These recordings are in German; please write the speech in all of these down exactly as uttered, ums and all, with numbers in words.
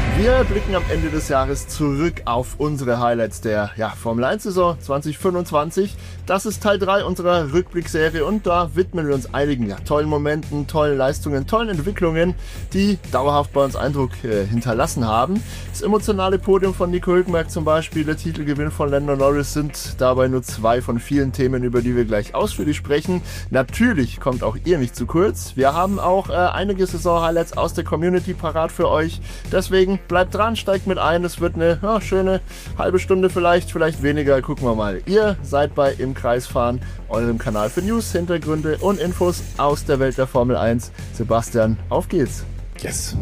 Wir blicken am Ende des Jahres zurück auf unsere Highlights der ja, Formel eins Saison zwanzig fünfundzwanzig. Das ist Teil drei unserer Rückblickserie und da widmen wir uns einigen ja, tollen Momenten, tollen Leistungen, tollen Entwicklungen, die dauerhaft bei uns Eindruck äh, hinterlassen haben. Das emotionale Podium von Nico Hülkenberg zum Beispiel, der Titelgewinn von Lando Norris sind dabei nur zwei von vielen Themen, über die wir gleich ausführlich sprechen. Natürlich kommt auch ihr nicht zu kurz. Wir haben auch äh, einige Saison-Highlights aus der Community parat für euch. Deswegen bleibt dran, steigt mit ein. Es wird eine ja, schöne halbe Stunde vielleicht, vielleicht weniger. Gucken wir mal. Ihr seid bei Im Kreis fahren, eurem Kanal für News, Hintergründe und Infos aus der Welt der Formel eins. Sebastian, auf geht's. Yes.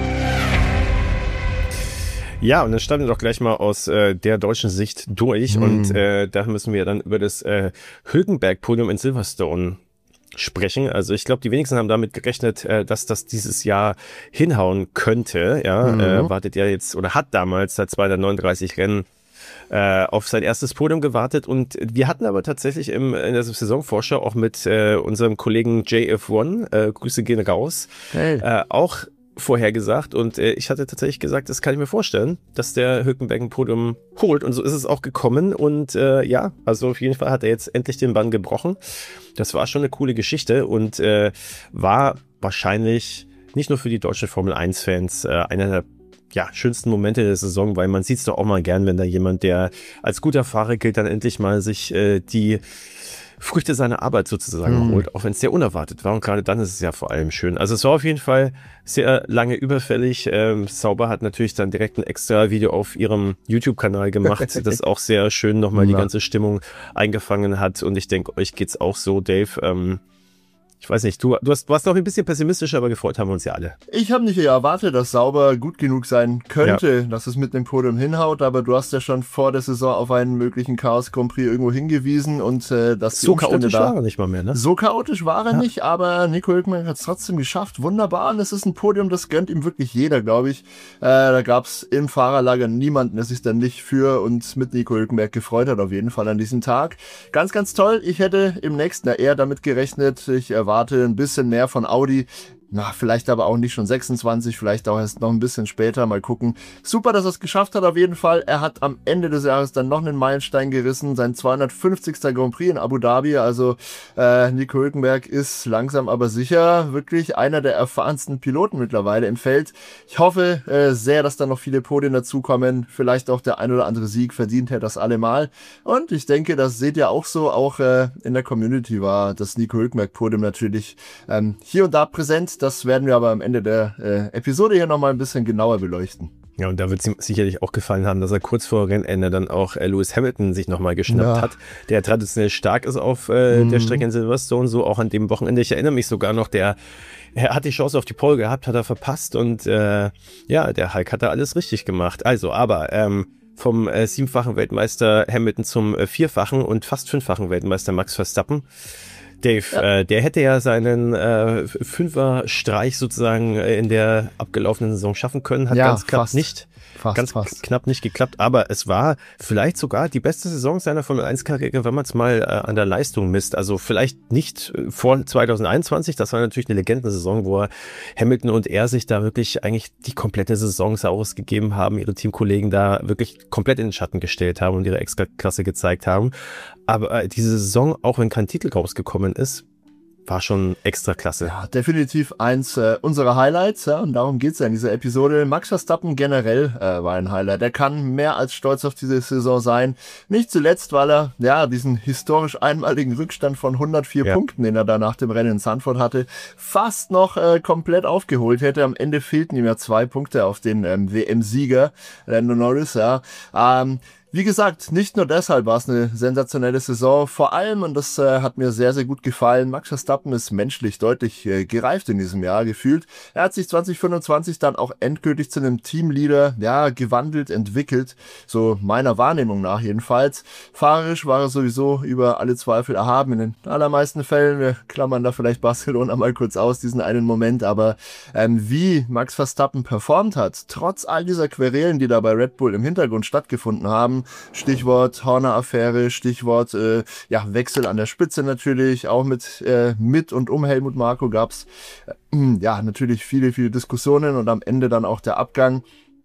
Ja, und dann starten wir doch gleich mal aus äh, der deutschen Sicht durch. Mm. Und äh, da müssen wir dann über das äh, Hülkenberg-Podium in Silverstone sprechen. Also ich glaube, die wenigsten haben damit gerechnet, äh, dass das dieses Jahr hinhauen könnte. Ja, mhm. äh, wartet ja jetzt oder hat damals seit zweihundertneununddreißig Rennen äh, auf sein erstes Podium gewartet. Und wir hatten aber tatsächlich im, in der Saisonvorschau auch mit äh, unserem Kollegen J F eins, äh, Grüße gehen raus, hey. äh, auch vorhergesagt und äh, ich hatte tatsächlich gesagt, das kann ich mir vorstellen, dass der Hülkenberg ein Podium holt und so ist es auch gekommen und äh, ja, also auf jeden Fall hat er jetzt endlich den Bann gebrochen. Das war schon eine coole Geschichte und äh, war wahrscheinlich nicht nur für die deutschen Formel eins Fans äh, einer der ja, schönsten Momente der Saison, weil man sieht es doch auch mal gern, wenn da jemand, der als guter Fahrer gilt, dann endlich mal sich äh, die Früchte seiner Arbeit sozusagen mhm. holt, auch wenn es sehr unerwartet war und gerade dann ist es ja vor allem schön. Also es war auf jeden Fall sehr lange überfällig. Ähm, Sauber hat natürlich dann direkt ein extra Video auf ihrem YouTube-Kanal gemacht, das auch sehr schön nochmal die ganze Stimmung eingefangen hat und ich denke, euch geht's auch so, Dave. Ähm, Ich weiß nicht, du, du, hast, du warst noch ein bisschen pessimistischer, aber gefreut haben wir uns ja alle. Ich habe nicht erwartet, dass Sauber gut genug sein könnte, ja. dass es mit dem Podium hinhaut, aber du hast ja schon vor der Saison auf einen möglichen Chaos Grand Prix irgendwo hingewiesen und äh, dass die so Umstände chaotisch da, war er nicht mal mehr, ne? So chaotisch war er ja. nicht, aber Nico Hülkenberg hat es trotzdem geschafft. Wunderbar, und es ist ein Podium, das gönnt ihm wirklich jeder, glaube ich. Äh, da gab es im Fahrerlager niemanden, der sich dann nicht für und mit Nico Hülkenberg gefreut hat, auf jeden Fall an diesem Tag. Ganz, ganz toll. Ich hätte im nächsten Jahr eher damit gerechnet. Ich erwarte ein bisschen mehr von Audi. Na, vielleicht aber auch nicht schon sechsundzwanzig, vielleicht auch erst noch ein bisschen später, mal gucken. Super, dass er es geschafft hat, auf jeden Fall. Er hat am Ende des Jahres dann noch einen Meilenstein gerissen, sein zweihundertfünfzigster Grand Prix in Abu Dhabi, also äh, Nico Hülkenberg ist langsam aber sicher wirklich einer der erfahrensten Piloten mittlerweile im Feld. Ich hoffe äh, sehr, dass da noch viele Podien dazukommen, vielleicht auch der ein oder andere Sieg, verdient er das allemal. Und ich denke, das seht ihr auch so, auch äh, in der Community war das Nico Hülkenberg-Podium natürlich ähm, hier und da präsent. Das werden wir aber am Ende der äh, Episode hier nochmal ein bisschen genauer beleuchten. Ja, und da wird es ihm sicherlich auch gefallen haben, dass er kurz vor Rennende dann auch äh, Lewis Hamilton sich nochmal geschnappt ja. hat, der traditionell stark ist auf äh, mhm. der Strecke in Silverstone, so auch an dem Wochenende. Ich erinnere mich sogar noch, der er hat die Chance auf die Pole gehabt, hat er verpasst und äh, ja, der Hulk hat da alles richtig gemacht. Also, aber ähm, vom äh, siebenfachen Weltmeister Hamilton zum äh, vierfachen und fast fünffachen Weltmeister Max Verstappen. Dave, ja. äh, der hätte ja seinen äh, Fünfer-Streich sozusagen in der abgelaufenen Saison schaffen können, hat ja, ganz knapp fast. nicht. Fast, ganz fast. knapp nicht geklappt, aber es war vielleicht sogar die beste Saison seiner Formel eins Karriere, wenn man es mal äh, an der Leistung misst. Also vielleicht nicht vor zwanzig einundzwanzig, das war natürlich eine Legendensaison, wo Hamilton und er sich da wirklich eigentlich die komplette Saison ausgegeben haben, ihre Teamkollegen da wirklich komplett in den Schatten gestellt haben und ihre Extraklasse gezeigt haben. Aber äh, diese Saison, auch wenn kein Titel rausgekommen ist, war schon extra klasse. Ja, definitiv eins äh, unserer Highlights, ja, und darum geht's ja in dieser Episode. Max Verstappen generell äh, war ein Highlight. Er kann mehr als stolz auf diese Saison sein. Nicht zuletzt, weil er ja diesen historisch einmaligen Rückstand von hundertvier ja. Punkten, den er da nach dem Rennen in Zandvoort hatte, fast noch äh, komplett aufgeholt hätte. Am Ende fehlten ihm ja zwei Punkte auf den ähm, W M-Sieger Lando Norris. Ja. Ähm, Wie gesagt, nicht nur deshalb war es eine sensationelle Saison, vor allem, und das äh, hat mir sehr, sehr gut gefallen, Max Verstappen ist menschlich deutlich äh, gereift in diesem Jahr gefühlt. Er hat sich zwanzig fünfundzwanzig dann auch endgültig zu einem Teamleader, ja, gewandelt, entwickelt, so meiner Wahrnehmung nach jedenfalls. Fahrerisch war er sowieso über alle Zweifel erhaben in den allermeisten Fällen. Wir klammern da vielleicht Barcelona mal kurz aus, diesen einen Moment, aber ähm, wie Max Verstappen performt hat, trotz all dieser Querelen, die da bei Red Bull im Hintergrund stattgefunden haben, Stichwort Horner-Affäre, Stichwort äh, ja, Wechsel an der Spitze natürlich, auch mit, äh, mit und um Helmut Marko gab's äh, ja natürlich viele, viele Diskussionen und am Ende dann auch der Abgang.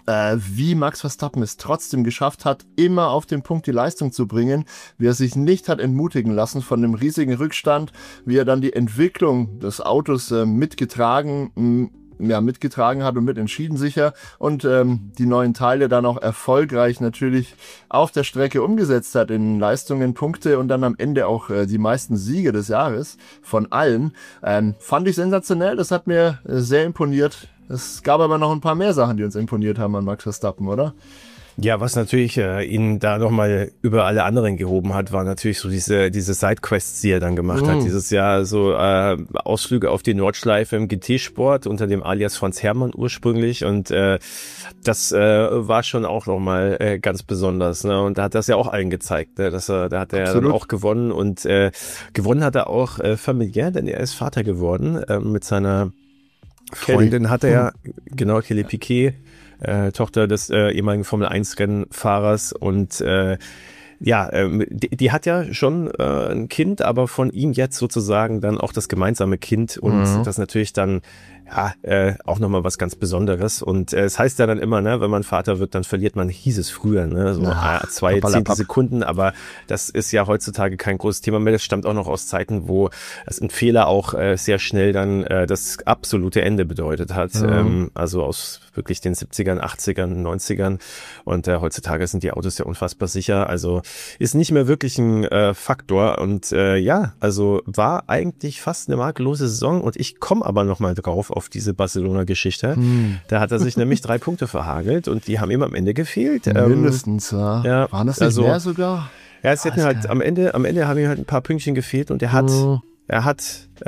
äh, wie Max Verstappen es trotzdem geschafft hat, immer auf den Punkt die Leistung zu bringen, wie er sich nicht hat entmutigen lassen von dem riesigen Rückstand, wie er dann die Entwicklung des Autos äh, mitgetragen m- ja, mitgetragen hat und mitentschieden sicher und ähm, die neuen Teile dann auch erfolgreich natürlich auf der Strecke umgesetzt hat in Leistungen, Punkte und dann am Ende auch äh, die meisten Siege des Jahres von allen. Ähm, fand ich sensationell, das hat mir äh, sehr imponiert. Es gab aber noch ein paar mehr Sachen, die uns imponiert haben an Max Verstappen, oder? Ja, was natürlich äh, ihn da nochmal über alle anderen gehoben hat, war natürlich so diese diese Sidequests, die er dann gemacht mm. hat. Dieses Jahr so äh, Ausflüge auf die Nordschleife im G T-Sport unter dem Alias Franz Herrmann ursprünglich und äh, das äh, war schon auch nochmal äh, ganz besonders. Ne? Und da hat das ja auch allen gezeigt, ne? dass er, da hat er dann auch gewonnen und äh, gewonnen hat er auch äh, familiär, denn er ist Vater geworden äh, mit seiner Freundin Kelly. Hat er ja, hm. genau, Kelly Piquet, äh, Tochter des äh, ehemaligen Formel eins Rennfahrers und äh, ja, ähm, die, die hat ja schon äh, ein Kind, aber von ihm jetzt sozusagen dann auch das gemeinsame Kind und mhm. das natürlich dann ja äh, auch nochmal was ganz Besonderes und äh, es heißt ja dann immer, ne, wenn man Vater wird, dann verliert man, hieß es früher, ne, so ja, äh, zwei Zehntel Sekunden, aber das ist ja heutzutage kein großes Thema mehr, das stammt auch noch aus Zeiten, wo es ein Fehler auch äh, sehr schnell dann äh, das absolute Ende bedeutet hat, mhm. ähm, also aus wirklich den siebzigern, achtzigern, neunzigern und äh, heutzutage sind die Autos ja unfassbar sicher, also ist nicht mehr wirklich ein äh, Faktor und äh, ja, also war eigentlich fast eine makellose Saison und ich komme aber nochmal drauf auf diese Barcelona-Geschichte. Hm. Da hat er sich nämlich drei Punkte verhagelt und die haben ihm am Ende gefehlt. Mindestens, ähm, ja. ja. Waren das nicht also, mehr sogar? Ja, es hätten halt am Ende, am Ende haben ihm halt ein paar Pünktchen gefehlt und er hat, oh. er hat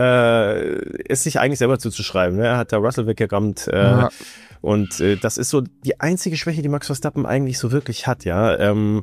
äh, es sich eigentlich selber zuzuschreiben. Ne? Er hat da Russell weggerammt äh, ja. und äh, das ist so die einzige Schwäche, die Max Verstappen eigentlich so wirklich hat, ja. Ähm,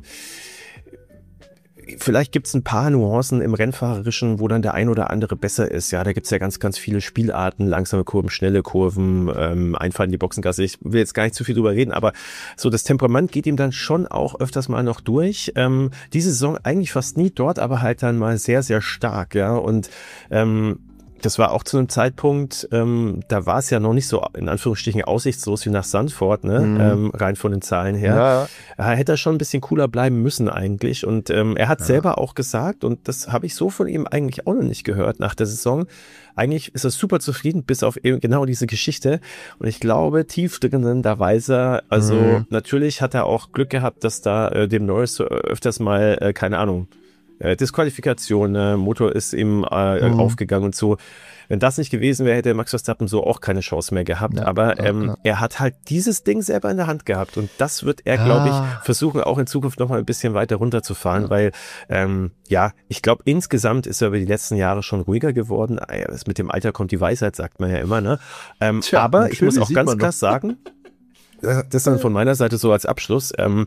Vielleicht gibt's ein paar Nuancen im Rennfahrerischen, wo dann der ein oder andere besser ist. Ja, da gibt's ja ganz, ganz viele Spielarten, langsame Kurven, schnelle Kurven, ähm, Einfahren in die Boxengasse. Ich will jetzt gar nicht zu viel drüber reden, aber so das Temperament geht ihm dann schon auch öfters mal noch durch. Ähm, diese Saison eigentlich fast nie dort, aber halt dann mal sehr, sehr stark, ja. Und ähm, das war auch zu einem Zeitpunkt, ähm, da war es ja noch nicht so in Anführungsstrichen aussichtslos wie nach Sandford, ne? Mhm. Ähm, rein von den Zahlen her. Ja. Da hätte er schon ein bisschen cooler bleiben müssen eigentlich. Und ähm, er hat ja. selber auch gesagt, und das habe ich so von ihm eigentlich auch noch nicht gehört nach der Saison, eigentlich ist er super zufrieden, bis auf eben genau diese Geschichte. Und ich glaube, tief drinnen, da weiß er, also mhm. natürlich hat er auch Glück gehabt, dass da äh, dem Norris so öfters mal, äh, keine Ahnung, Äh, Disqualifikation, äh, Motor ist ihm äh, mhm. aufgegangen und so. Wenn das nicht gewesen wäre, hätte Max Verstappen so auch keine Chance mehr gehabt. Ja, aber ähm, ja, er hat halt dieses Ding selber in der Hand gehabt und das wird er, ja. glaube ich, versuchen auch in Zukunft noch mal ein bisschen weiter runterzufahren, ja. weil ähm, ja, ich glaube, insgesamt ist er über die letzten Jahre schon ruhiger geworden. Mit dem Alter kommt die Weisheit, sagt man ja immer, ne? Ähm, Tja, aber ich muss auch ganz klar sagen, das dann von meiner Seite so als Abschluss, ähm,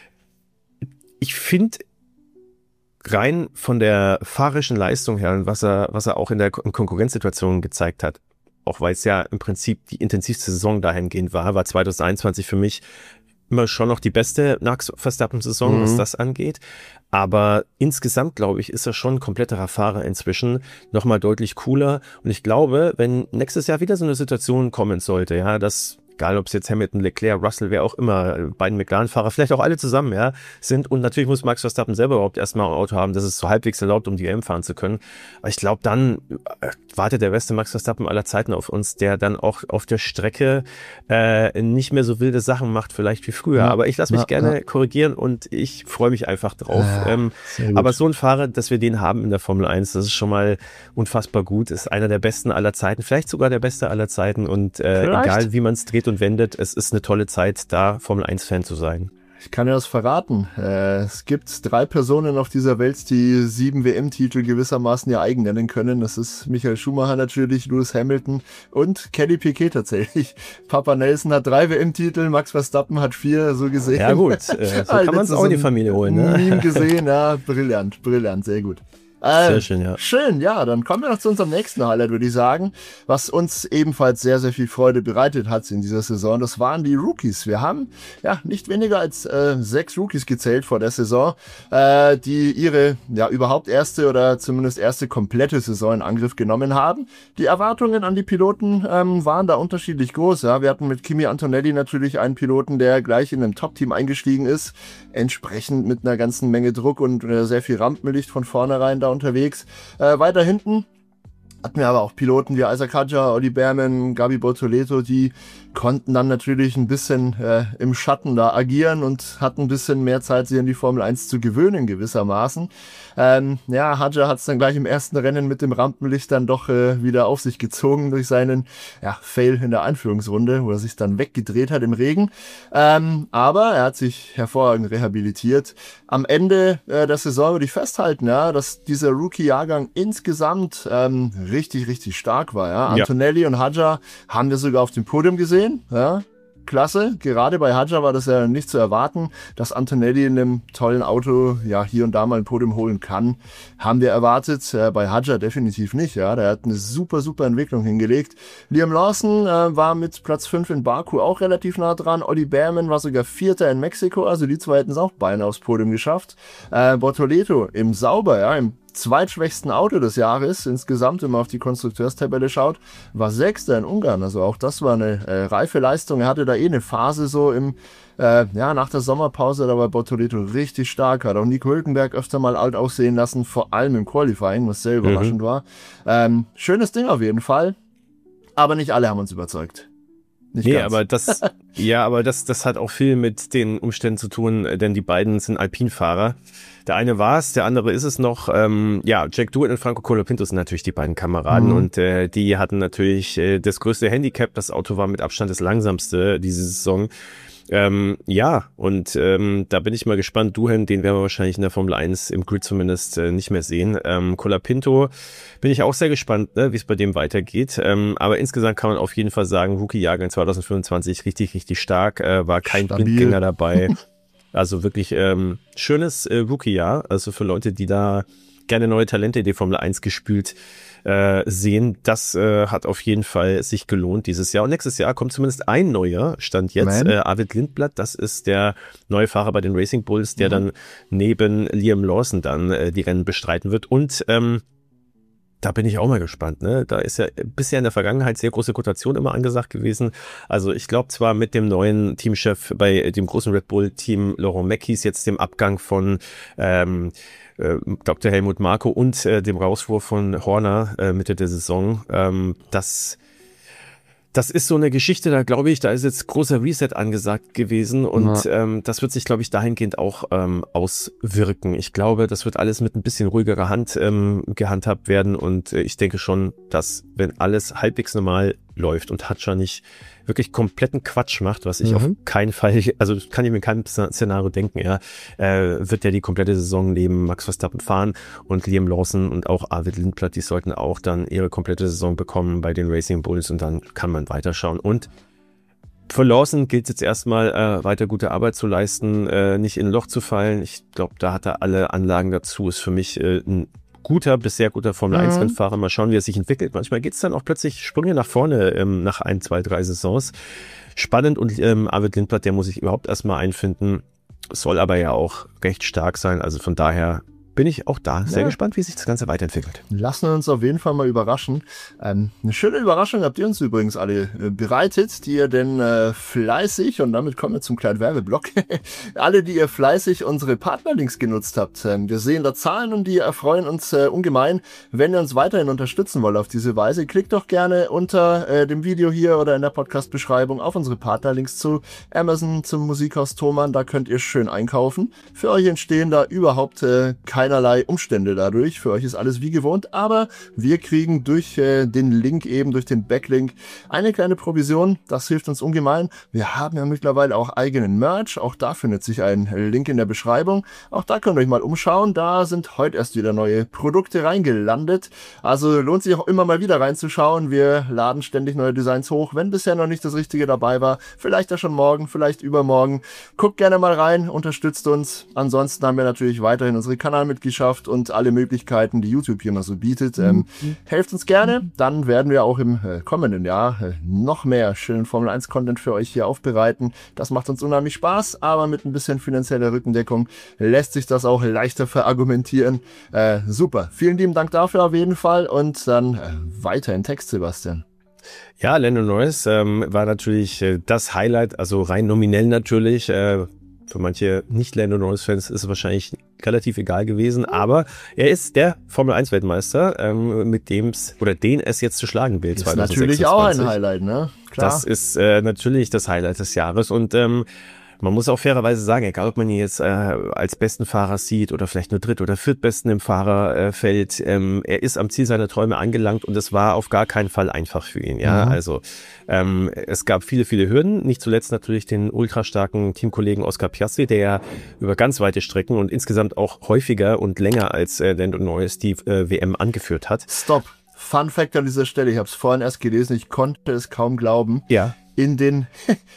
ich finde, rein von der fahrerischen Leistung her und was er, was er auch in der Konkurrenzsituation gezeigt hat, auch weil es ja im Prinzip die intensivste Saison dahingehend war, war zwanzig einundzwanzig für mich immer schon noch die beste Max Verstappen-Saison, mhm. was das angeht. Aber insgesamt, glaube ich, ist er schon ein kompletterer Fahrer inzwischen, nochmal deutlich cooler. Und ich glaube, wenn nächstes Jahr wieder so eine Situation kommen sollte, ja, dass egal ob es jetzt Hamilton, Leclerc, Russell, wer auch immer, beiden McLaren-Fahrer, vielleicht auch alle zusammen, ja, sind. Und natürlich muss Max Verstappen selber überhaupt erstmal ein Auto haben, das es so halbwegs erlaubt, um die W M fahren zu können. Aber ich glaube, dann wartet der beste Max Verstappen aller Zeiten auf uns, der dann auch auf der Strecke äh, nicht mehr so wilde Sachen macht, vielleicht wie früher. Ja, aber ich lasse mich ja, gerne ja. korrigieren und ich freue mich einfach drauf. Ja, ähm, aber so ein Fahrer, dass wir den haben in der Formel eins, das ist schon mal unfassbar gut. Ist einer der besten aller Zeiten, vielleicht sogar der beste aller Zeiten. Und äh, egal, wie man es dreht und wendet, es ist eine tolle Zeit, da Formel eins Fan zu sein. Ich kann ja das verraten. Äh, es gibt drei Personen auf dieser Welt, die sieben W M-Titel gewissermaßen ihr eigen nennen können. Das ist Michael Schumacher natürlich, Lewis Hamilton und Kelly Piquet tatsächlich. Papa Nelson hat drei W M-Titel, Max Verstappen hat vier, so gesehen. Ja gut, äh, so kann man es auch in die Familie holen. Ne? Meme gesehen, ja, brillant, brillant, sehr gut. Äh, sehr schön, ja. Schön, ja. Dann kommen wir noch zu unserem nächsten Highlight, würde ich sagen, was uns ebenfalls sehr, sehr viel Freude bereitet hat in dieser Saison. Das waren die Rookies. Wir haben ja nicht weniger als äh, sechs Rookies gezählt vor der Saison, äh, die ihre ja überhaupt erste oder zumindest erste komplette Saison in Angriff genommen haben. Die Erwartungen an die Piloten ähm, waren da unterschiedlich groß. Ja. Wir hatten mit Kimi Antonelli natürlich einen Piloten, der gleich in einem Top-Team eingestiegen ist, entsprechend mit einer ganzen Menge Druck und äh, sehr viel Rampenlicht von vornherein da unterwegs. Äh, weiter hinten hatten wir aber auch Piloten wie Isaac Hadjar, Olli Behrman, Gabi Bortoleto, die konnten dann natürlich ein bisschen äh, im Schatten da agieren und hatten ein bisschen mehr Zeit, sich an die Formel eins zu gewöhnen gewissermaßen. Ähm, ja, Hadjar hat es dann gleich im ersten Rennen mit dem Rampenlicht dann doch äh, wieder auf sich gezogen durch seinen ja, Fail in der Einführungsrunde, wo er sich dann weggedreht hat im Regen. Ähm, aber er hat sich hervorragend rehabilitiert. Am Ende äh, der Saison würde ich festhalten, ja, dass dieser Rookie-Jahrgang insgesamt ähm, richtig, richtig stark war. Ja. Antonelli ja. und Hadjar haben wir sogar auf dem Podium gesehen. Ja, klasse. Gerade bei Hadjar war das ja nicht zu erwarten, dass Antonelli in einem tollen Auto ja hier und da mal ein Podium holen kann. Haben wir erwartet. Äh, bei Hadjar definitiv nicht. Ja, der hat eine super, super Entwicklung hingelegt. Liam Lawson äh, war mit Platz fünf in Baku auch relativ nah dran. Olli Behrman war sogar Vierter in Mexiko. Also die zwei hätten es auch beinahe aufs Podium geschafft. Äh, Bortoleto im Sauber, ja, im zweitschwächsten Auto des Jahres insgesamt, wenn man auf die Konstrukteurstabelle schaut, war Sechster in Ungarn. Also auch das war eine äh, reife Leistung. Er hatte da eh eine Phase so im, äh, ja, nach der Sommerpause, da war Bortoleto richtig stark. Hat auch Nico Hülkenberg öfter mal alt aussehen lassen, vor allem im Qualifying, was sehr überraschend mhm. war. Ähm, schönes Ding auf jeden Fall, aber nicht alle haben uns überzeugt. Nicht nee, ganz. aber das, ja, aber das, das hat auch viel mit den Umständen zu tun, denn die beiden sind Alpinfahrer. Der eine war es, der andere ist es noch. Ähm, ja, Jack Doohan und Franco Colapinto sind natürlich die beiden Kameraden mhm. und äh, die hatten natürlich äh, das größte Handicap. Das Auto war mit Abstand das langsamste diese Saison. Ähm, ja, und ähm, da bin ich mal gespannt. Doohan, den werden wir wahrscheinlich in der Formel eins im Grid zumindest äh, nicht mehr sehen. Ähm, Colapinto bin ich auch sehr gespannt, ne, wie es bei dem weitergeht. Ähm, aber insgesamt kann man auf jeden Fall sagen, Rookie-Jahrgang zwanzig fünfundzwanzig richtig, richtig stark. Äh, war kein Stabil. Blindgänger dabei. Also wirklich ähm, schönes äh, Rookie-Jahr. Also für Leute, die da gerne neue Talente in die Formel eins gespült äh, sehen, das äh, hat auf jeden Fall sich gelohnt dieses Jahr. Und nächstes Jahr kommt zumindest ein neuer, Stand jetzt, äh, Arvid Lindblad. Das ist der neue Fahrer bei den Racing Bulls, der mhm. dann neben Liam Lawson dann äh, die Rennen bestreiten wird. Und ähm, da bin ich auch mal gespannt, ne? Da ist ja bisher in der Vergangenheit sehr große Rotation immer angesagt gewesen. Also ich glaube zwar mit dem neuen Teamchef bei dem großen Red Bull-Team Laurent Mekies, jetzt dem Abgang von ähm, äh, Doktor Helmut Marko und äh, dem Rauswurf von Horner äh, Mitte der Saison, ähm, das Das ist so eine Geschichte, da glaube ich, da ist jetzt großer Reset angesagt gewesen und ja. ähm, das wird sich, glaube ich, dahingehend auch ähm, auswirken. Ich glaube, das wird alles mit ein bisschen ruhigerer Hand ähm, gehandhabt werden und äh, ich denke schon, dass wenn alles halbwegs normal läuft und Hadjar nicht wirklich kompletten Quatsch macht, was ich mhm. auf keinen Fall, also kann ich mir in keinem Szenario denken, ja, äh, wird der die komplette Saison neben Max Verstappen fahren und Liam Lawson und auch Arvid Lindblad, die sollten auch dann ihre komplette Saison bekommen bei den Racing Bulls und dann kann man weiterschauen. Und für Lawson gilt es jetzt erstmal, äh, weiter gute Arbeit zu leisten, äh, nicht in ein Loch zu fallen. Ich glaube, da hat er alle Anlagen dazu, ist für mich äh, ein guter bis sehr guter Formel eins Rennfahrer. Mal schauen, wie er sich entwickelt. Manchmal geht es dann auch plötzlich Sprünge nach vorne ähm, nach ein, zwei, drei Saisons. Spannend und ähm, Arvid Lindblad, der muss sich überhaupt erstmal einfinden, soll aber ja auch recht stark sein. Also von daher bin ich auch da sehr ja. gespannt, wie sich das Ganze weiterentwickelt. Lassen wir uns auf jeden Fall mal überraschen. Ähm, eine schöne Überraschung habt ihr uns übrigens alle äh, bereitet, die ihr denn äh, fleißig, und damit kommen wir zum kleinen Werbeblock, alle, die ihr fleißig unsere Partnerlinks genutzt habt. Ähm, wir sehen da Zahlen und die erfreuen uns äh, ungemein. Wenn ihr uns weiterhin unterstützen wollt auf diese Weise, klickt doch gerne unter äh, dem Video hier oder in der Podcast-Beschreibung auf unsere Partnerlinks zu Amazon, zum Musikhaus Thomann. Da könnt ihr schön einkaufen. Für euch entstehen da überhaupt äh, keine keinerlei Umstände dadurch. Für euch ist alles wie gewohnt, aber wir kriegen durch äh, den Link eben, durch den Backlink, eine kleine Provision. Das hilft uns ungemein. Wir haben ja mittlerweile auch eigenen Merch. Auch da findet sich ein Link in der Beschreibung. Auch da könnt ihr euch mal umschauen. Da sind heute erst wieder neue Produkte reingelandet. Also lohnt sich auch immer mal wieder reinzuschauen. Wir laden ständig neue Designs hoch. Wenn bisher noch nicht das Richtige dabei war, vielleicht ja schon morgen, vielleicht übermorgen. Guckt gerne mal rein, unterstützt uns. Ansonsten haben wir natürlich weiterhin unsere Kanalmitglieder Prime-Mitgliedschaft und alle Möglichkeiten, die YouTube hier noch so bietet. Ähm, mhm. Helft uns gerne, dann werden wir auch im äh, kommenden Jahr äh, noch mehr schönen Formel eins Content für euch hier aufbereiten. Das macht uns unheimlich Spaß, aber mit ein bisschen finanzieller Rückendeckung lässt sich das auch leichter verargumentieren. Äh, super, vielen lieben Dank dafür auf jeden Fall und dann äh, weiter in Text, Sebastian. Ja, Lando Norris ähm, war natürlich äh, das Highlight, also rein nominell natürlich. Äh, für manche Nicht-Lando Norris-Fans ist es wahrscheinlich relativ egal gewesen, aber er ist der Formel eins Weltmeister, ähm, mit dem es oder den es jetzt zu schlagen gilt. Ist natürlich auch ein Highlight, ne? Klar. Das ist äh, natürlich das Highlight des Jahres und ähm, man muss auch fairerweise sagen, egal ob man ihn jetzt äh, als besten Fahrer sieht oder vielleicht nur dritt- oder viertbesten im Fahrerfeld, äh, ähm, er ist am Ziel seiner Träume angelangt und es war auf gar keinen Fall einfach für ihn. Ja, mhm. also ähm, es gab viele, viele Hürden, nicht zuletzt natürlich den ultrastarken Teamkollegen Oscar Piastri, der ja über ganz weite Strecken und insgesamt auch häufiger und länger als äh, Lando Norris die äh, W M angeführt hat. Stopp. Fun Fact an dieser Stelle, ich habe es vorhin erst gelesen, ich konnte es kaum glauben. Ja. In den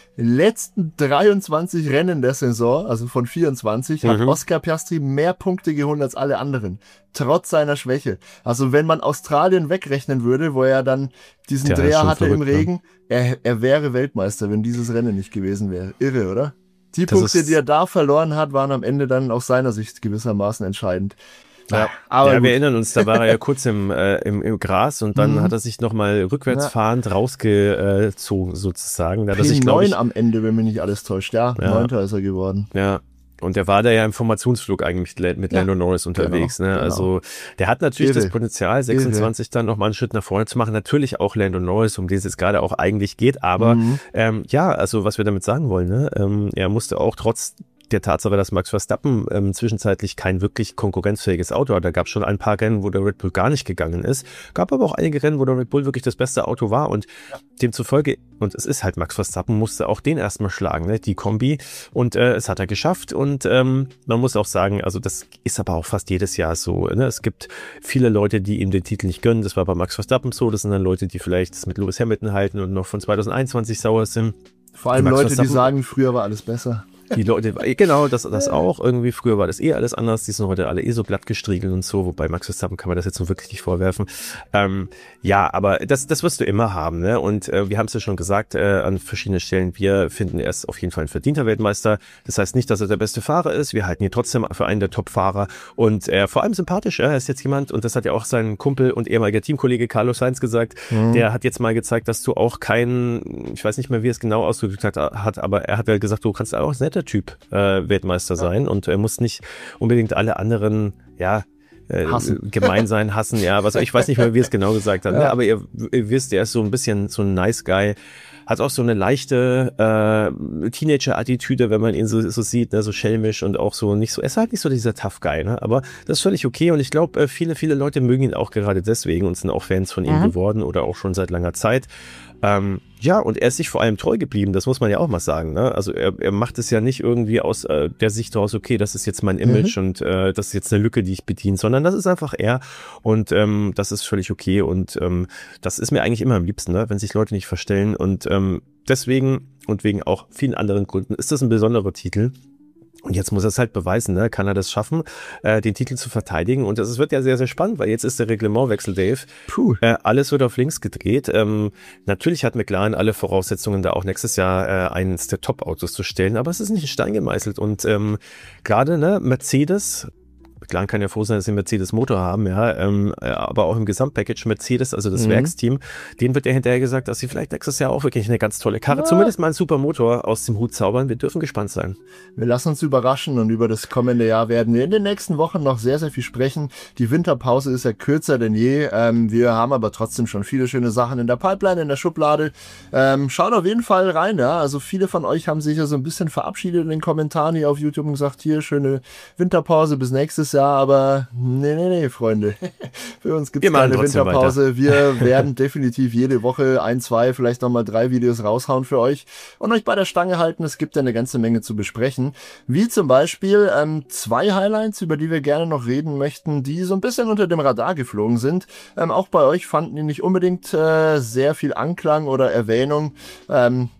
letzten dreiundzwanzig Rennen der Saison, also von vierundzwanzig, mhm. hat Oscar Piastri mehr Punkte geholt als alle anderen. Trotz seiner Schwäche. Also wenn man Australien wegrechnen würde, wo er dann diesen Der Dreher hatte verrückt, im Regen, er, er wäre Weltmeister, wenn dieses Rennen nicht gewesen wäre. Irre, oder? Die das Punkte, die er da verloren hat, waren am Ende dann aus seiner Sicht gewissermaßen entscheidend. Ja, aber ja, wir erinnern uns, da war er ja kurz im, äh, im, im Gras und dann mhm. hat er sich nochmal rückwärtsfahrend ja. rausgezogen sozusagen. Da hat er sich, glaub ich, am Ende, wenn mich nicht alles täuscht. Ja, ja. Neunter ist er geworden. Ja. Und der war da ja im Formationsflug eigentlich mit Lando ja, Norris unterwegs. Genau, ne? Also genau. Der hat natürlich Irre. das Potenzial, sechsundzwanzig Irre. Dann nochmal einen Schritt nach vorne zu machen. Natürlich auch Lando Norris, um den es jetzt gerade auch eigentlich geht. Aber mhm. ähm, ja, also was wir damit sagen wollen, ne? ähm, er musste auch trotz der Tatsache, dass Max Verstappen ähm, zwischenzeitlich kein wirklich konkurrenzfähiges Auto hat. Da gab es schon ein paar Rennen, wo der Red Bull gar nicht gegangen ist. Gab aber auch einige Rennen, wo der Red Bull wirklich das beste Auto war und ja. demzufolge, und es ist halt Max Verstappen, musste auch den erstmal schlagen, ne? Die Kombi. Und äh, es hat er geschafft und ähm, man muss auch sagen, also das ist aber auch fast jedes Jahr so. Ne? Es gibt viele Leute, die ihm den Titel nicht gönnen. Das war bei Max Verstappen so. Das sind dann Leute, die vielleicht das mit Lewis Hamilton halten und noch von zwanzig einundzwanzig sauer sind. Vor allem Leute, die sagen, früher war alles besser. Die Leute, genau, das, das auch irgendwie. Früher war das eh alles anders. Die sind heute alle eh so glatt gestriegelt und so. Wobei Max Verstappen kann man das jetzt so wirklich nicht vorwerfen. Ähm, ja, aber das, das wirst du immer haben, ne? Und äh, wir haben es ja schon gesagt äh, an verschiedenen Stellen. Wir finden, er ist auf jeden Fall ein verdienter Weltmeister. Das heißt nicht, dass er der beste Fahrer ist. Wir halten ihn trotzdem für einen der Top-Fahrer. Und äh, vor allem sympathisch. Er ist jetzt jemand, und das hat ja auch sein Kumpel und ehemaliger Teamkollege Carlos Sainz gesagt. Mhm. Der hat jetzt mal gezeigt, dass du auch kein, ich weiß nicht mehr, wie er es genau ausgedrückt hat, aber er hat ja gesagt, du kannst auch netter Typ äh, Weltmeister sein und er muss nicht unbedingt alle anderen, ja, äh, gemein sein, hassen, ja, was ich weiß nicht mehr, wie es genau gesagt hat, ja. ne? Aber ihr, ihr wisst, er ist so ein bisschen so ein nice Guy, hat auch so eine leichte äh, Teenager-Attitüde, wenn man ihn so, so sieht, ne? So schelmisch und auch so nicht so, er ist halt nicht so dieser Tough Guy, ne? Aber das ist völlig okay und ich glaube, äh, viele, viele Leute mögen ihn auch gerade deswegen und sind auch Fans von ihm mhm. geworden oder auch schon seit langer Zeit. Ähm, ja, und er ist sich vor allem treu geblieben, das muss man ja auch mal sagen, ne? Also er, er macht es ja nicht irgendwie aus äh, der Sicht raus, okay, das ist jetzt mein Image mhm. und äh, das ist jetzt eine Lücke, die ich bediene, sondern das ist einfach er und ähm, das ist völlig okay und ähm, das ist mir eigentlich immer am liebsten, ne? Wenn sich Leute nicht verstellen und ähm, deswegen und wegen auch vielen anderen Gründen ist das ein besonderer Titel. Und jetzt muss er es halt beweisen, ne? Kann er das schaffen, äh, den Titel zu verteidigen? Und das wird ja sehr, sehr spannend, weil jetzt ist der Reglementwechsel, Dave. Puh. Äh, alles wird auf links gedreht. Ähm, natürlich hat McLaren alle Voraussetzungen, da auch nächstes Jahr äh, eines der Top-Autos zu stellen, aber es ist nicht in Stein gemeißelt. Und ähm, gerade ne, Mercedes, McLaren kann ja froh sein, dass sie einen Mercedes-Motor haben, ja, ähm, aber auch im Gesamtpackage Mercedes, also das mhm. Werksteam, denen wird ja hinterher gesagt, dass sie vielleicht nächstes Jahr auch wirklich eine ganz tolle Karre, ja. zumindest mal einen super Motor aus dem Hut zaubern. Wir dürfen gespannt sein. Wir lassen uns überraschen und über das kommende Jahr werden wir in den nächsten Wochen noch sehr, sehr viel sprechen. Die Winterpause ist ja kürzer denn je. Ähm, wir haben aber trotzdem schon viele schöne Sachen in der Pipeline, in der Schublade. Ähm, schaut auf jeden Fall rein, ja. Also viele von euch haben sich ja so ein bisschen verabschiedet in den Kommentaren hier auf YouTube und gesagt, hier, schöne Winterpause bis nächstes Jahr. Ja, aber nee, nee, nee, Freunde. Für uns gibt es keine Winterpause. Weiter. Wir werden definitiv jede Woche ein, zwei, vielleicht nochmal drei Videos raushauen für euch und euch bei der Stange halten. Es gibt ja eine ganze Menge zu besprechen. Wie zum Beispiel ähm, zwei Highlights, über die wir gerne noch reden möchten, die so ein bisschen unter dem Radar geflogen sind. Ähm, auch bei euch fanden die nicht unbedingt äh, sehr viel Anklang oder Erwähnung. Ähm,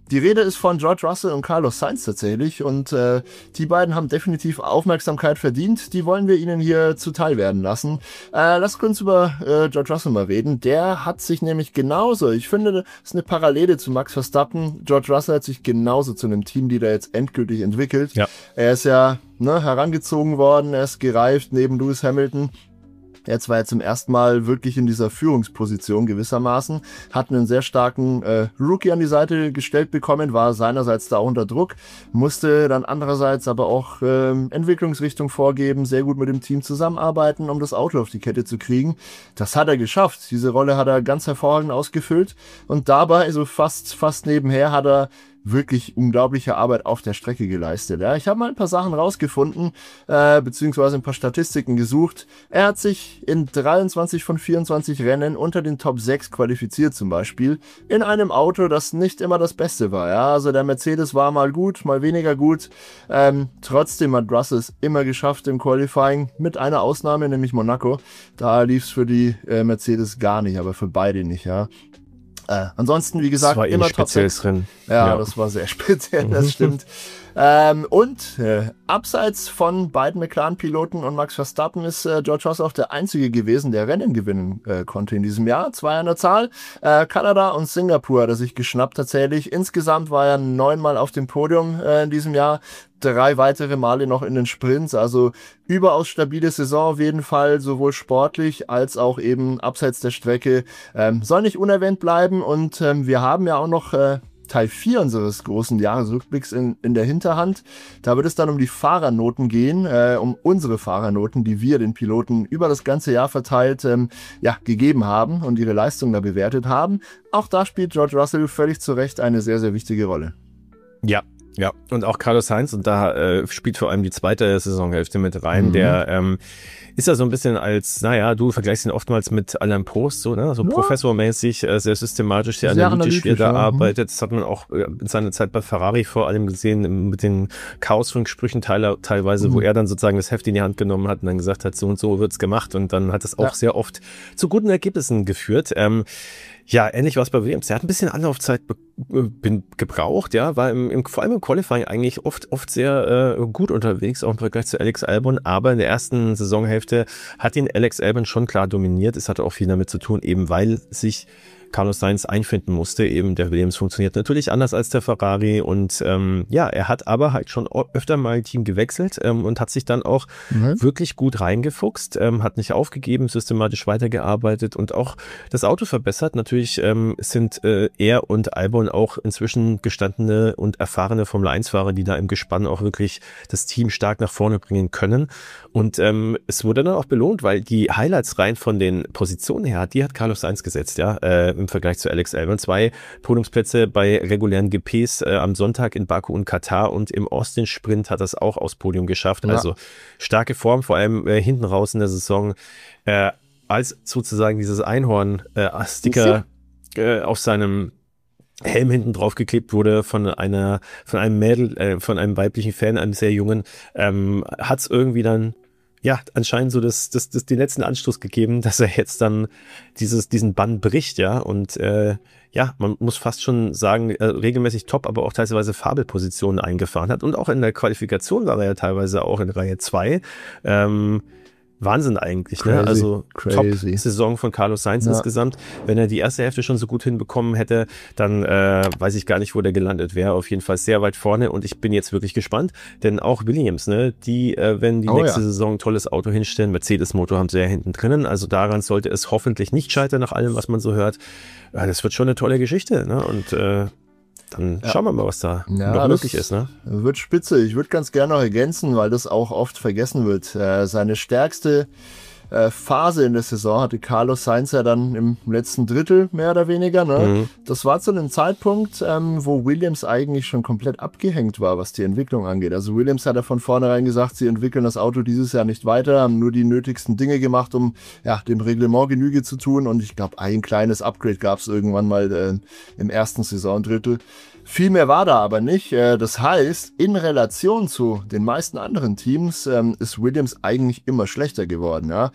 die Rede ist von George Russell und Carlos Sainz tatsächlich und äh, die beiden haben definitiv Aufmerksamkeit verdient. Die wollen wir ihnen hier zuteil werden lassen. Äh, lasst uns über äh, George Russell mal reden. Der hat sich nämlich genauso, ich finde, das ist eine Parallele zu Max Verstappen. George Russell hat sich genauso zu einem Teamleader jetzt endgültig entwickelt. Ja. Er ist ja ne, herangezogen worden, er ist gereift neben Lewis Hamilton. Jetzt war er zum ersten Mal wirklich in dieser Führungsposition gewissermaßen, hat einen sehr starken äh, Rookie an die Seite gestellt bekommen, war seinerseits da auch unter Druck, musste dann andererseits aber auch äh, Entwicklungsrichtung vorgeben, sehr gut mit dem Team zusammenarbeiten, um das Auto auf die Kette zu kriegen. Das hat er geschafft. Diese Rolle hat er ganz hervorragend ausgefüllt und dabei, so fast, fast nebenher, hat er wirklich unglaubliche Arbeit auf der Strecke geleistet. Ja, ich habe mal ein paar Sachen rausgefunden, äh, beziehungsweise ein paar Statistiken gesucht. Er hat sich in dreiundzwanzig von vierundzwanzig Rennen unter den Top sechs qualifiziert zum Beispiel, in einem Auto, das nicht immer das Beste war. Ja, also der Mercedes war mal gut, mal weniger gut. Ähm, trotzdem hat Russell es immer geschafft im Qualifying, mit einer Ausnahme, nämlich Monaco. Da lief es für die äh, Mercedes gar nicht, aber für beide nicht, ja. Äh, ansonsten, wie gesagt, das war immer Top sechs drin. Ja, ja, das war sehr speziell, das stimmt. ähm, und äh, abseits von beiden McLaren-Piloten und Max Verstappen ist äh, George Russell auch der einzige gewesen, der Rennen gewinnen äh, konnte in diesem Jahr. Zwei an der Zahl. Äh, Kanada und Singapur hat er sich geschnappt tatsächlich. Insgesamt war er neunmal auf dem Podium äh, in diesem Jahr. Drei weitere Male noch in den Sprints, also überaus stabile Saison auf jeden Fall, sowohl sportlich als auch eben abseits der Strecke. Ähm, soll nicht unerwähnt bleiben und ähm, wir haben ja auch noch äh, Teil vier unseres großen Jahresrückblicks in, in der Hinterhand. Da wird es dann um die Fahrernoten gehen, äh, um unsere Fahrernoten, die wir den Piloten über das ganze Jahr verteilt ähm, ja, gegeben haben und ihre Leistung da bewertet haben. Auch da spielt George Russell völlig zu Recht eine sehr, sehr wichtige Rolle. Ja. Ja, und auch Carlos Sainz, und da äh, spielt vor allem die zweite Saisonhälfte mit rein, mhm. der ähm, ist ja so ein bisschen als, naja, du vergleichst ihn oftmals mit Alain Prost, so, ne, so ja. professormäßig, äh, sehr systematisch, sehr, sehr analytisch, wie er da ja. arbeitet. Das hat man auch äh, in seiner Zeit bei Ferrari vor allem gesehen, mit den Chaos-Sprüchen teil- teilweise, mhm. wo er dann sozusagen das Heft in die Hand genommen hat und dann gesagt hat, so und so wird's gemacht, und dann hat es auch ja. sehr oft zu guten Ergebnissen geführt. Ähm, Ja, ähnlich war es bei Williams. Der hat ein bisschen Anlaufzeit be- bin gebraucht, ja, war im, im, vor allem im Qualifying eigentlich oft oft sehr äh, gut unterwegs, auch im Vergleich zu Alex Albon, aber in der ersten Saisonhälfte hat ihn Alex Albon schon klar dominiert. Es hatte auch viel damit zu tun, eben weil sich Carlos Sainz einfinden musste. Eben der Williams funktioniert natürlich anders als der Ferrari und ähm, ja, er hat aber halt schon öfter mal Team gewechselt ähm, und hat sich dann auch mhm. wirklich gut reingefuchst, ähm, hat nicht aufgegeben, systematisch weitergearbeitet und auch das Auto verbessert. Natürlich ähm, sind äh, er und Albon auch inzwischen gestandene und erfahrene Formel eins Fahrer, die da im Gespann auch wirklich das Team stark nach vorne bringen können. Und ähm, es wurde dann auch belohnt, weil die Highlights rein von den Positionen her, die hat Carlos Sainz gesetzt, ja, äh, im Vergleich zu Alex Albon. Zwei Podiumsplätze bei regulären G Ps äh, am Sonntag in Baku und Katar, und im Austin-Sprint hat er es auch aufs Podium geschafft. Ja. Also starke Form, vor allem äh, hinten raus in der Saison, äh, als sozusagen dieses Einhorn-Sticker äh, äh, auf seinem Helm hinten drauf geklebt wurde von einer, von einem Mädel, äh, von einem weiblichen Fan, einem sehr jungen, ähm, hat es irgendwie dann ja, anscheinend so das, das, das den letzten Anstoß gegeben, dass er jetzt dann dieses, diesen Bann bricht, ja, und äh, ja, man muss fast schon sagen, äh, regelmäßig Top, aber auch teilweise Fabelpositionen eingefahren hat, und auch in der Qualifikation war er ja teilweise auch in Reihe zwei, ähm, Wahnsinn eigentlich, crazy, ne? Also Top-Saison von Carlos Sainz ja. insgesamt. Wenn er die erste Hälfte schon so gut hinbekommen hätte, dann äh, weiß ich gar nicht, wo der gelandet wäre. Auf jeden Fall sehr weit vorne, und ich bin jetzt wirklich gespannt, denn auch Williams, ne, die, äh, wenn die oh, nächste ja. Saison ein tolles Auto hinstellen, Mercedes-Motor haben sie ja hinten drinnen, also daran sollte es hoffentlich nicht scheitern, nach allem, was man so hört. Ja, das wird schon eine tolle Geschichte, ne? Und äh, dann ja. schauen wir mal, was da ja, noch möglich ist. Ne? Wird spitze. Ich würde ganz gerne noch ergänzen, weil das auch oft vergessen wird. Äh, seine stärkste äh, Phase in der Saison hatte Carlos Sainz ja dann im letzten Drittel, mehr oder weniger. Ne? Mhm. Das war zu einem Zeitpunkt, ähm, wo Williams eigentlich schon komplett abgehängt war, was die Entwicklung angeht. Also Williams hat ja von vornherein gesagt, sie entwickeln das Auto dieses Jahr nicht weiter, haben nur die nötigsten Dinge gemacht, um ja dem Reglement Genüge zu tun. Und ich glaube, ein kleines Upgrade gab es irgendwann mal äh, im ersten Saisondrittel. Viel mehr war da aber nicht. Das heißt, in Relation zu den meisten anderen Teams ist Williams eigentlich immer schlechter geworden. Ja?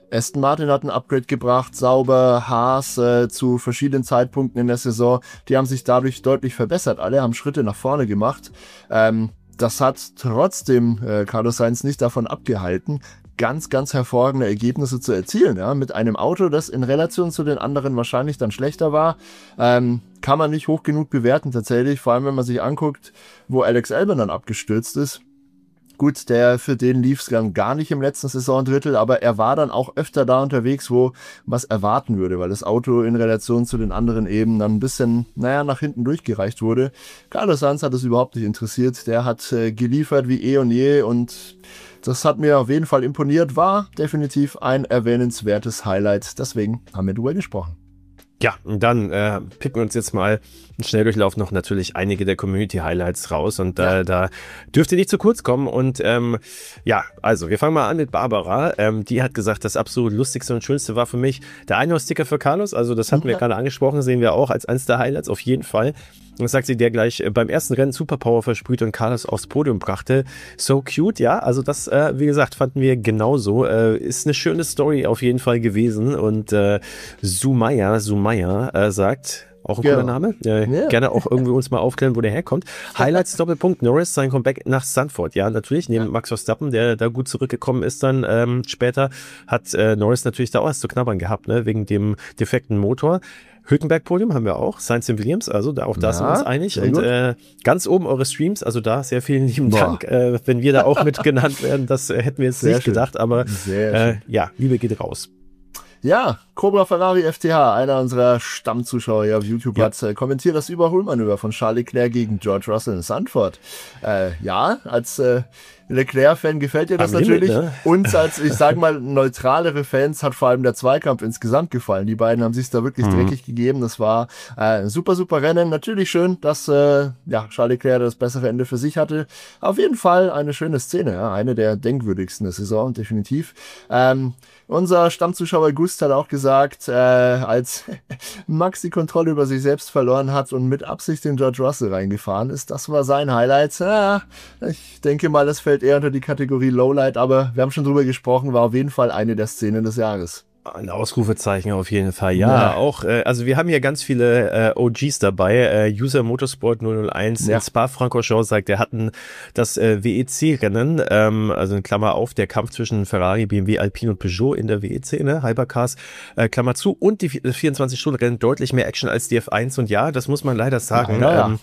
Aston Martin hat ein Upgrade gebracht, sauber, Haas äh, zu verschiedenen Zeitpunkten in der Saison, die haben sich dadurch deutlich verbessert, alle haben Schritte nach vorne gemacht. Ähm, das hat trotzdem äh, Carlos Sainz nicht davon abgehalten, ganz, ganz hervorragende Ergebnisse zu erzielen, ja, mit einem Auto, das in Relation zu den anderen wahrscheinlich dann schlechter war, ähm, kann man nicht hoch genug bewerten tatsächlich, vor allem wenn man sich anguckt, wo Alex Albon dann abgestürzt ist. Gut, der für den lief es dann gar nicht im letzten Saisondrittel, aber er war dann auch öfter da unterwegs, wo man es erwarten würde, weil das Auto in Relation zu den anderen eben dann ein bisschen, naja, nach hinten durchgereicht wurde. Carlos Sainz hat es überhaupt nicht interessiert, der hat äh, geliefert wie eh und je und das hat mir auf jeden Fall imponiert, war definitiv ein erwähnenswertes Highlight, deswegen haben wir drüber gesprochen. Ja, und dann äh, picken wir uns jetzt mal im Schnelldurchlauf noch natürlich einige der Community-Highlights raus und äh, ja. da dürft ihr nicht zu kurz kommen und ähm, ja, also wir fangen mal an mit Barbara, ähm, die hat gesagt, das absolut lustigste und schönste war für mich der Einhaus-Sticker für Carlos, also das hatten wir ja gerade angesprochen, sehen wir auch als eines der Highlights auf jeden Fall. Und das sagt sie, der gleich beim ersten Rennen Superpower versprüht und Carlos aufs Podium brachte. So cute, ja. Also das, äh, wie gesagt, fanden wir genauso. Äh, ist eine schöne Story auf jeden Fall gewesen. Und äh, Sumaya, Sumaya äh, sagt, auch ein ja. cooler Name. Äh, ja. Gerne auch irgendwie uns mal aufklären, wo der herkommt. Highlights, Doppelpunkt, Norris, sein Comeback nach Zandvoort. Ja, natürlich, neben ja. Max Verstappen, der da gut zurückgekommen ist dann ähm, später, hat äh, Norris natürlich da auch was zu knabbern gehabt, ne, wegen dem defekten Motor. Hülkenberg-Podium haben wir auch, Sainz und Williams, also da, auch da ja, sind wir uns einig. Und äh, ganz oben eure Streams, also da sehr vielen lieben Boah. Dank, äh, wenn wir da auch mit genannt werden, das äh, hätten wir jetzt sehr nicht schön. gedacht, aber äh, ja, Liebe geht raus. Ja, Cobra Ferrari F T H, einer unserer Stammzuschauer hier auf YouTube, ja. hat äh, kommentiert das Überholmanöver von Charles Leclerc gegen George Russell in Zandvoort. Äh, ja, als äh, Leclerc-Fan gefällt dir das Haben natürlich. Mit, ne? Uns als, ich sag mal, neutralere Fans hat vor allem der Zweikampf insgesamt gefallen. Die beiden haben sich da wirklich mhm. dreckig gegeben. Das war äh, ein super, super Rennen. Natürlich schön, dass äh, ja, Charles Leclerc das bessere Ende für sich hatte. Auf jeden Fall eine schöne Szene, ja? Eine der denkwürdigsten der Saison, definitiv. Ähm, Unser Stammzuschauer Gust hat auch gesagt, äh, als Max die Kontrolle über sich selbst verloren hat und mit Absicht in George Russell reingefahren ist, das war sein Highlight. Ja, ich denke mal, das fällt eher unter die Kategorie Lowlight, aber wir haben schon drüber gesprochen, war auf jeden Fall eine der Szenen des Jahres. Ein Ausrufezeichen auf jeden Fall, ja, ja. auch, äh, also wir haben hier ganz viele äh, O Gs dabei, äh, User Motorsport null null eins ja. in Spa-Francorchamps sagt, der hatten das äh, W E C-Rennen, ähm, also in Klammer auf, der Kampf zwischen Ferrari, B M W, Alpine und Peugeot in der W E C, ne, Hypercars, äh, Klammer zu, und die vierundzwanzig-Stunden-Rennen deutlich mehr Action als die F eins und ja, das muss man leider sagen. Ja, ja. Ähm,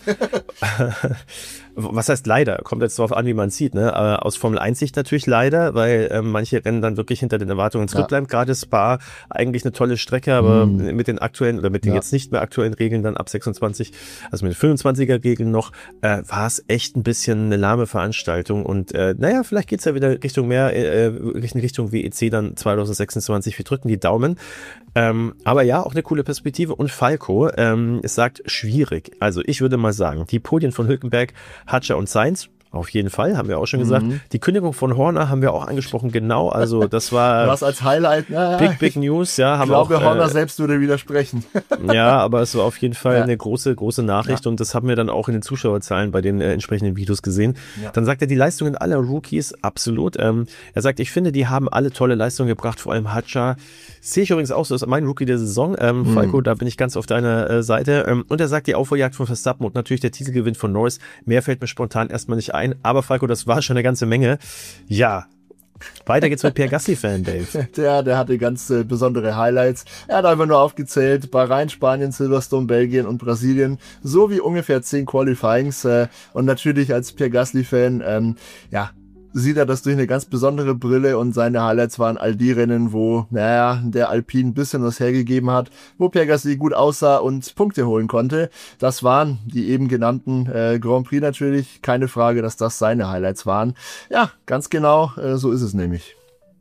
was heißt leider? Kommt jetzt drauf an, wie man sieht, ne? Aus Formel eins Sicht natürlich leider, weil ähm, manche Rennen dann wirklich hinter den Erwartungen zurückbleiben. Ja. Gerade Spa, eigentlich eine tolle Strecke, aber mm. mit den aktuellen oder mit den ja. jetzt nicht mehr aktuellen Regeln dann ab sechsundzwanzig, also mit den fünfundzwanziger Regeln noch, äh, war es echt ein bisschen eine lahme Veranstaltung und äh, naja, vielleicht geht's ja wieder Richtung mehr, äh, Richtung W E C dann zwanzig sechsundzwanzig. Wir drücken die Daumen. Ähm, aber ja, auch eine coole Perspektive. Und Falco, ähm, es sagt schwierig. Also ich würde mal sagen, die Podien von Hülkenberg, Hatcher und Sainz, auf jeden Fall, haben wir auch schon gesagt. Mhm. Die Kündigung von Horner haben wir auch angesprochen, genau. Also das war was als Highlight. Ja, Big, Big News. Ja, haben ich glaube, auch, Horner äh, selbst würde widersprechen. Ja, aber es war auf jeden Fall ja. eine große, große Nachricht. Ja. Und das haben wir dann auch in den Zuschauerzahlen bei den äh, entsprechenden Videos gesehen. Ja. Dann sagt er, die Leistungen aller Rookies, absolut. Ähm, er sagt, ich finde, die haben alle tolle Leistungen gebracht, vor allem Hatcher. Sehe ich übrigens auch so, das ist mein Rookie der Saison. Ähm, mhm. Falco, da bin ich ganz auf deiner äh, Seite. Ähm, und er sagt, die Aufholjagd von Verstappen und natürlich der Titelgewinn von Norris. Mehr fällt mir spontan erstmal nicht ein. Aber Falco, das war schon eine ganze Menge. Ja, weiter geht's mit Pierre Gasly-Fan, Dave. Der, der hatte ganz äh, besondere Highlights. Er hat einfach nur aufgezählt, Bahrain, Spanien, Silverstone, Belgien und Brasilien, sowie ungefähr zehn Qualifyings. Äh, und natürlich als Pierre Gasly-Fan, ähm, ja, sieht er das durch eine ganz besondere Brille und seine Highlights waren all die Rennen, wo, naja, der Alpine ein bisschen was hergegeben hat, wo Pierre Gasly gut aussah und Punkte holen konnte. Das waren die eben genannten äh, Grand Prix natürlich. Keine Frage, dass das seine Highlights waren. Ja, ganz genau, äh, so ist es nämlich.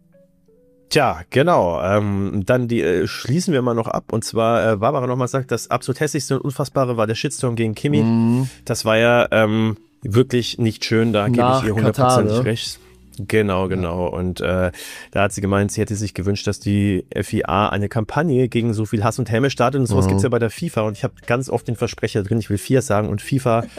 Tja, genau. Ähm, dann die äh, schließen wir mal noch ab. Und zwar, äh, Barbara nochmal sagt, das absolut hässlichste und unfassbare war der Shitstorm gegen Kimi. Mm. Das war ja, ähm, wirklich nicht schön, da gebe ich ihr hundertprozentig ne? recht. Genau, genau. Ja. Und äh, da hat sie gemeint, sie hätte sich gewünscht, dass die F I A eine Kampagne gegen so viel Hass und Häme startet. Und sowas mhm. gibt's ja bei der FIFA. Und ich habe ganz oft den Versprecher drin, ich will F I A sagen. Und FIFA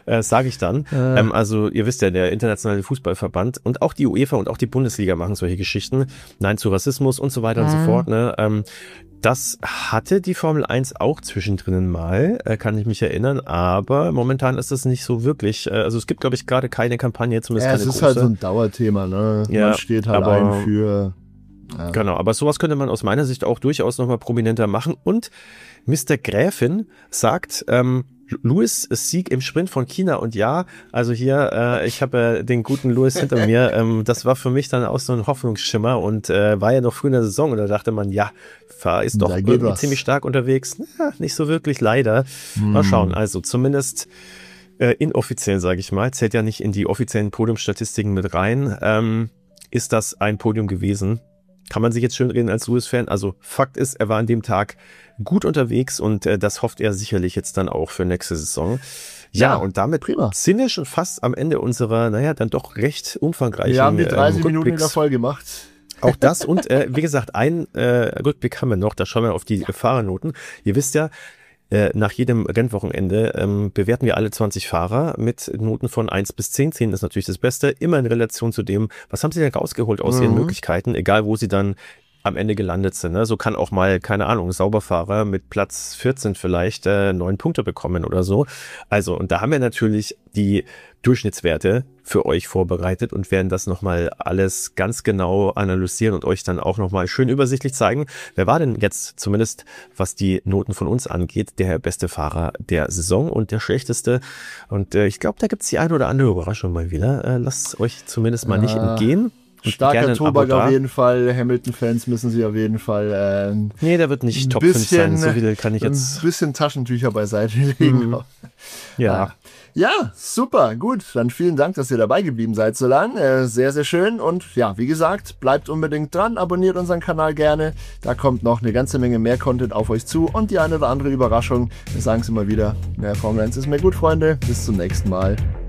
äh, sage ich dann. Äh. Ähm, also ihr wisst ja, der internationale Fußballverband und auch die UEFA und auch die Bundesliga machen solche Geschichten. Nein zu Rassismus und so weiter mhm. und so fort. Ne? Ähm, das hatte die Formel eins auch zwischendrin mal, äh, kann ich mich erinnern, aber momentan ist das nicht so wirklich, äh, also es gibt, glaube ich, gerade keine Kampagne, zumindest ja, keine es ist große. Halt so ein Dauerthema, ne? Ja, man steht halt aber, ein für... Ja. Genau, aber sowas könnte man aus meiner Sicht auch durchaus nochmal prominenter machen und Mister Gräfin sagt, ähm, Lewis Sieg im Sprint von China und ja, also hier, äh, ich habe äh, den guten Lewis hinter mir, ähm, das war für mich dann auch so ein Hoffnungsschimmer und äh, war ja noch früh in der Saison und da dachte man, ja, ist doch irgendwie was. Ziemlich stark unterwegs, na, nicht so wirklich leider, hm. Mal schauen, also zumindest äh, inoffiziell, sage ich mal, zählt ja nicht in die offiziellen Podiumstatistiken mit rein, ähm, ist das ein Podium gewesen. Kann man sich jetzt schön reden als Lewis-Fan. Also Fakt ist, er war an dem Tag gut unterwegs und äh, das hofft er sicherlich jetzt dann auch für nächste Saison. Ja, ja und damit prima. Sind wir schon fast am Ende unserer, naja, dann doch recht umfangreichen Wir haben die dreißig ähm, Minuten in der Folge gemacht. Auch das und äh, wie gesagt, ein äh, Rückblick haben wir noch, da schauen wir auf die Fahrernoten. Ihr wisst ja, Äh, nach jedem Rennwochenende ähm, bewerten wir alle zwanzig Fahrer mit Noten von eins bis zehn. zehn ist natürlich das Beste, immer in Relation zu dem, was haben sie denn rausgeholt aus mhm. ihren Möglichkeiten, egal wo sie dann am Ende gelandet sind. Ne? So kann auch mal, keine Ahnung, Sauberfahrer mit Platz vierzehn vielleicht äh, neun Punkte bekommen oder so. Also, und da haben wir natürlich die Durchschnittswerte für euch vorbereitet und werden das nochmal alles ganz genau analysieren und euch dann auch nochmal schön übersichtlich zeigen. Wer war denn jetzt, zumindest was die Noten von uns angeht, der beste Fahrer der Saison und der schlechteste? Und äh, ich glaube, da gibt's die eine oder andere Überraschung mal wieder. Äh, lasst euch zumindest mal ja. nicht entgehen. Starker Tobak auf jeden Fall, Hamilton-Fans müssen sie auf jeden Fall äh, nee, der wird nicht Top fünf sein, so viel kann ich jetzt... Ein bisschen Taschentücher beiseite legen. Mhm. Ja. Ja, super, gut, dann vielen Dank, dass ihr dabei geblieben seid so lang, äh, sehr, sehr schön und ja, wie gesagt, bleibt unbedingt dran, abonniert unseren Kanal gerne, da kommt noch eine ganze Menge mehr Content auf euch zu und die eine oder andere Überraschung, wir sagen es immer wieder, mehr Formel eins ist mehr gut, Freunde, bis zum nächsten Mal.